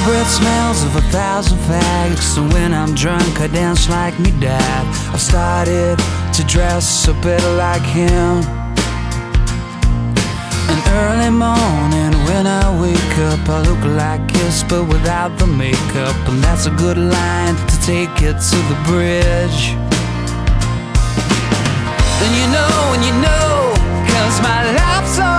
breath smells of 1,000 fags, and when I'm drunk I dance like me dad. I've started to dress a bit like him. An early morning when I wake up, I look like Kiss but without the makeup, and that's a good line to take it to the bridge. Then you know when you know, 'cause my life's all